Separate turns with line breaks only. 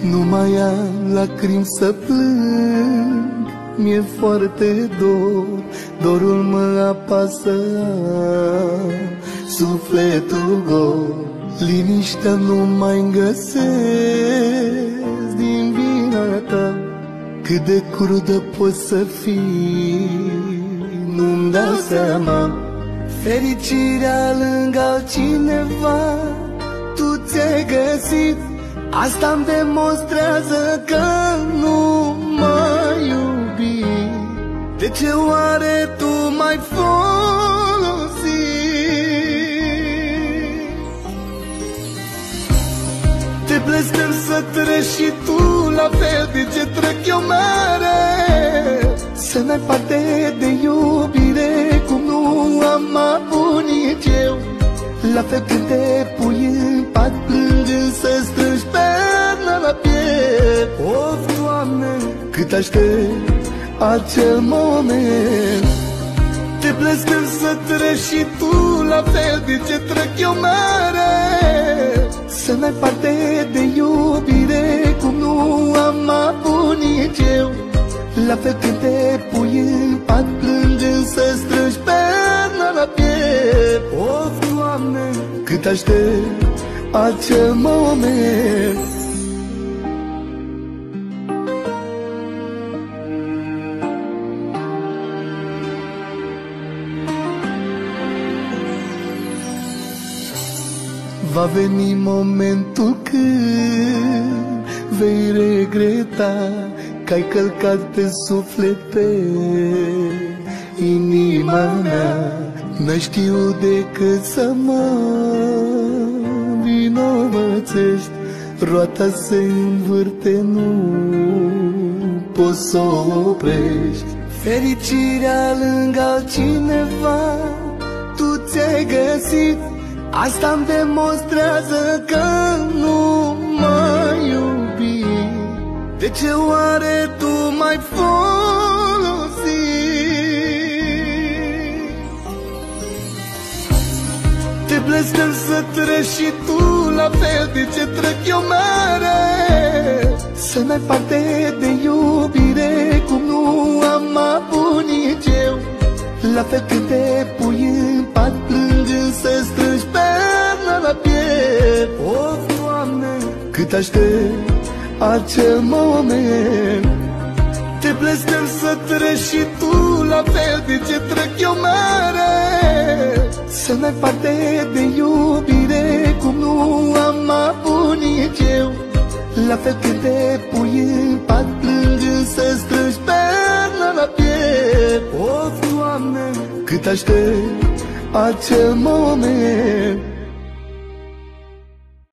Nu mai am lacrimi să plâng, mi-e foarte dor, dorul mă apasă, sufletul gol. Liniștea nu mai găsesc din vina ta. Cât de crudă poți să fii, nu-mi dau seama. Fericirea lângă altcineva tu ți-ai găsit, asta-mi demonstrează că nu m-ai iubit. De ce oare tu m-ai folosit? Te blestem să treci și tu la fel, de ce trec eu mereu? Să n-ai parte de iubire cum nu am avut nici eu. La fel când te pui în pat plângând să strângi perna la piept. Of, Doamne, cât aștept acel moment. Te blestem să treci și tu la fel, de ce trec eu mereu? Să n-ai parte de iubire cum nu am avut nici eu. La fel când te pui în pat plângând să strângi perna la piept. Of, Doamne, cât aștept acel moment. Va veni momentul când vei regreta că ai călcat pe suflet pe inima mea. N-ai știut decât să mă vinovățești, roata se învârte, nu poți să o oprești. Fericirea lângă altcineva tu ți-ai găsit, asta-mi demonstrează că nu m-ai iubit. De ce oare tu m-ai folosit? Te blestem să treci și tu la fel, de ce trec eu mereu? Să n-ai parte de iubire cum nu am avut nici eu. La fel când te pui în pat plângând să strângi perna la piept. Of, Doamne, cât aștept acel moment. Te blestem să treci și tu la fel, de ce trec eu mereu? Să n-ai parte de iubire cum nu am avut nici eu. La fel când te pui în pat plângând să strângi perna la piept. Of, Doamne, cât aștept acel moment.